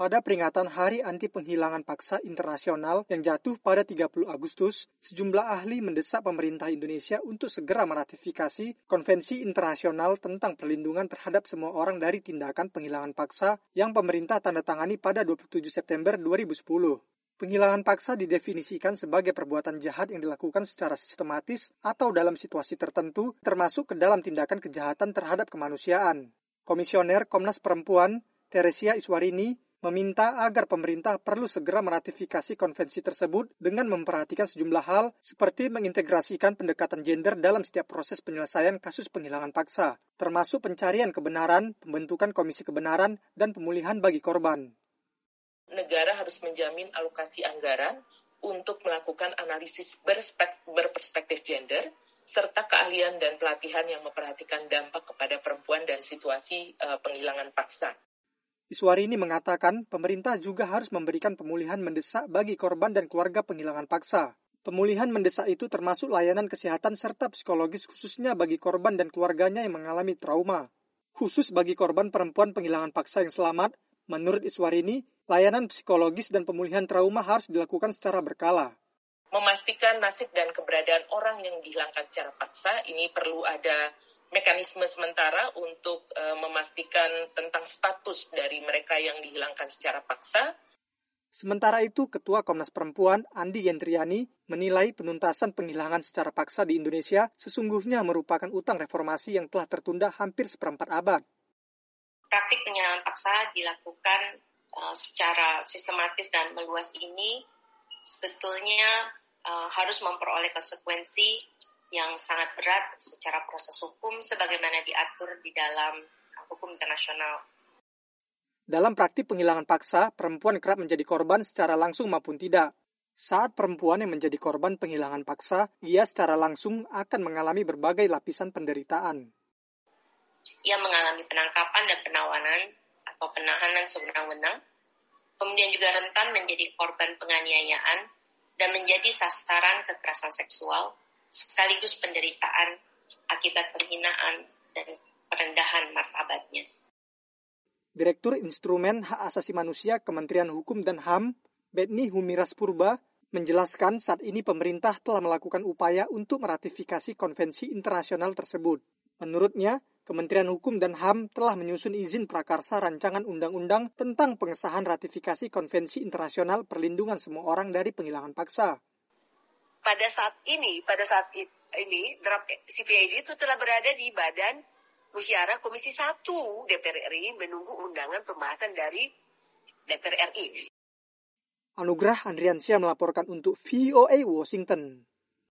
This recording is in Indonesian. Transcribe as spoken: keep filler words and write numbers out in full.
pada peringatan Hari Anti Penghilangan Paksa Internasional yang jatuh pada tiga puluh Agustus, sejumlah ahli mendesak pemerintah Indonesia untuk segera meratifikasi Konvensi Internasional tentang Perlindungan terhadap Semua Orang dari Tindakan Penghilangan Paksa yang pemerintah tanda tangani pada dua puluh tujuh September dua ribu sepuluh. Penghilangan paksa didefinisikan sebagai perbuatan jahat yang dilakukan secara sistematis atau dalam situasi tertentu, termasuk ke dalam tindakan kejahatan terhadap kemanusiaan. Komisioner Komnas Perempuan, Teresia Iswarini, meminta agar pemerintah perlu segera meratifikasi konvensi tersebut dengan memperhatikan sejumlah hal seperti mengintegrasikan pendekatan gender dalam setiap proses penyelesaian kasus penghilangan paksa, termasuk pencarian kebenaran, pembentukan komisi kebenaran, dan pemulihan bagi korban. Negara harus menjamin alokasi anggaran untuk melakukan analisis berperspektif gender, serta keahlian dan pelatihan yang memperhatikan dampak kepada perempuan dan situasi uh, penghilangan paksa. Iswarini mengatakan pemerintah juga harus memberikan pemulihan mendesak bagi korban dan keluarga penghilangan paksa. Pemulihan mendesak itu termasuk layanan kesehatan serta psikologis khususnya bagi korban dan keluarganya yang mengalami trauma. Khusus bagi korban perempuan penghilangan paksa yang selamat, menurut Iswarini, layanan psikologis dan pemulihan trauma harus dilakukan secara berkala. Memastikan nasib dan keberadaan orang yang dihilangkan secara paksa, ini perlu ada mekanisme sementara untuk uh, memastikan tentang status dari mereka yang dihilangkan secara paksa. Sementara itu, Ketua Komnas Perempuan Andi Yentriani menilai penuntasan penghilangan secara paksa di Indonesia sesungguhnya merupakan utang reformasi yang telah tertunda hampir seperempat abad. Praktik penghilangan paksa dilakukan uh, secara sistematis dan meluas ini sebetulnya uh, harus memperoleh konsekuensi yang sangat berat secara proses hukum sebagaimana diatur di dalam hukum internasional. Dalam praktik penghilangan paksa, perempuan kerap menjadi korban secara langsung maupun tidak. Saat perempuan yang menjadi korban penghilangan paksa, ia secara langsung akan mengalami berbagai lapisan penderitaan. Ia mengalami penangkapan dan penawanan atau penahanan sewenang-wenang, kemudian juga rentan menjadi korban penganiayaan dan menjadi sasaran kekerasan seksual, sekaligus penderitaan akibat penghinaan dan perendahan martabatnya. Direktur Instrumen Hak Asasi Manusia Kementerian Hukum dan H A M, Betni Humiras Purba, menjelaskan saat ini pemerintah telah melakukan upaya untuk meratifikasi konvensi internasional tersebut. Menurutnya, Kementerian Hukum dan H A M telah menyusun izin prakarsa rancangan undang-undang tentang pengesahan ratifikasi Konvensi Internasional Perlindungan Semua Orang dari Penghilangan Paksa. Pada saat ini, pada saat ini, draft C P I D itu telah berada di Badan Musyawarah Komisi satu D P R R I menunggu undangan pembahasan dari D P R R I. Anugrah Andriansyah melaporkan untuk V O A Washington.